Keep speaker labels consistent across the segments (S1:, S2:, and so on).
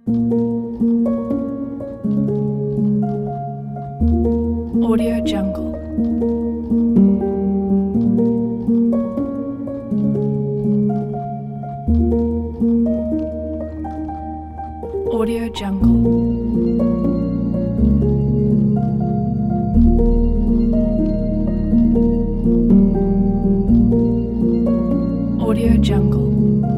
S1: Audio Jungle. Audio Jungle. Audio Jungle.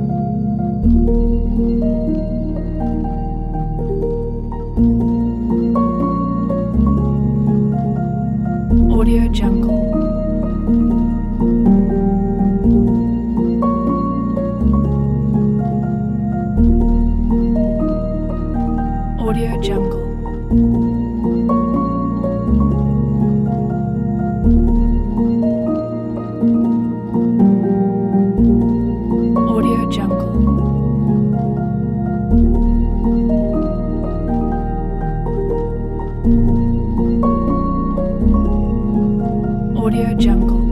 S1: Audio Jungle. Audio Jungle. Audio Jungle. Audio Jungle.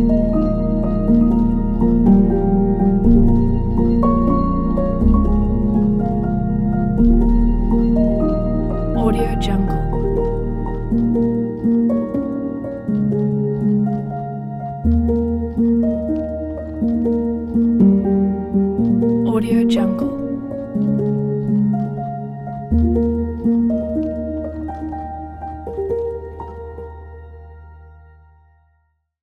S1: Audio Jungle. Audio Jungle.